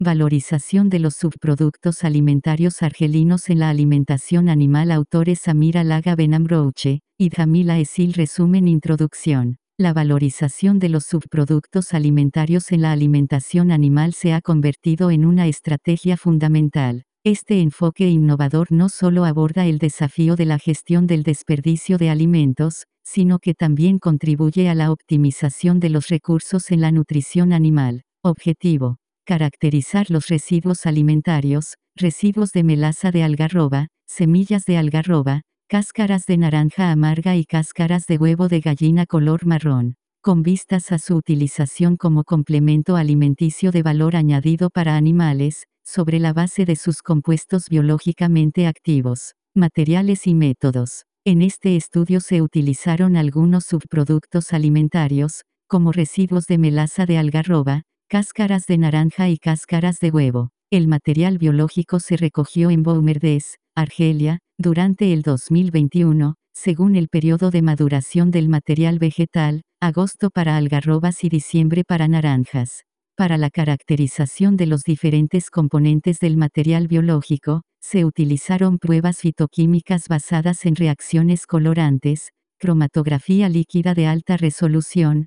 Valorización de los subproductos alimentarios argelinos en la alimentación animal. Autores Samira Laga Benambrouche y Jamila Esil. Resumen. Introducción. La valorización de los subproductos alimentarios en la alimentación animal se ha convertido en una estrategia fundamental. Este enfoque innovador no solo aborda el desafío de la gestión del desperdicio de alimentos, sino que también contribuye a la optimización de los recursos en la nutrición animal. Objetivo: caracterizar los residuos alimentarios, residuos de melaza de algarroba, semillas de algarroba, cáscaras de naranja amarga y cáscaras de huevo de gallina color marrón, con vistas a su utilización como complemento alimenticio de valor añadido para animales, sobre la base de sus compuestos biológicamente activos, materiales y métodos. En este estudio se utilizaron algunos subproductos alimentarios, como residuos de melaza de algarroba, cáscaras de naranja y cáscaras de huevo. El material biológico se recogió en Boumerdès, Argelia, durante el 2021, según el periodo de maduración del material vegetal, agosto para algarrobas y diciembre para naranjas. Para la caracterización de los diferentes componentes del material biológico, se utilizaron pruebas fitoquímicas basadas en reacciones colorantes, cromatografía líquida de alta resolución,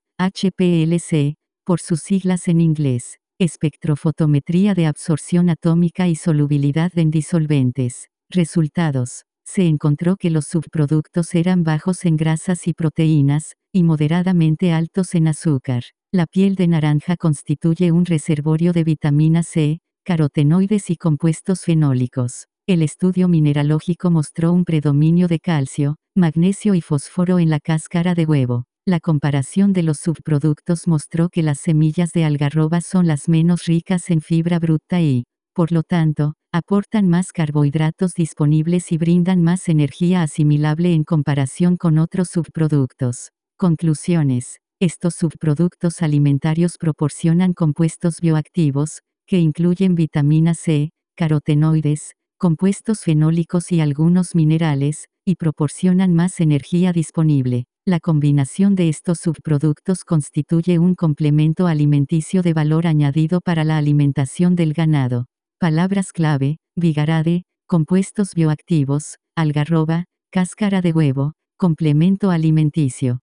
HPLC, por sus siglas en inglés, espectrofotometría de absorción atómica y solubilidad en disolventes. Resultados: se encontró que los subproductos eran bajos en grasas y proteínas, y moderadamente altos en azúcar. La piel de naranja constituye un reservorio de vitamina C, carotenoides y compuestos fenólicos. El estudio mineralógico mostró un predominio de calcio, magnesio y fósforo en la cáscara de huevo. La comparación de los subproductos mostró que las semillas de algarroba son las menos ricas en fibra bruta y, por lo tanto, aportan más carbohidratos disponibles y brindan más energía asimilable en comparación con otros subproductos. Conclusiones: estos subproductos alimentarios proporcionan compuestos bioactivos, que incluyen vitamina C, carotenoides, compuestos fenólicos y algunos minerales, y proporcionan más energía disponible. La combinación de estos subproductos constituye un complemento alimenticio de valor añadido para la alimentación del ganado. Palabras clave: Bigarade, compuestos bioactivos, algarroba, cáscara de huevo, complemento alimenticio.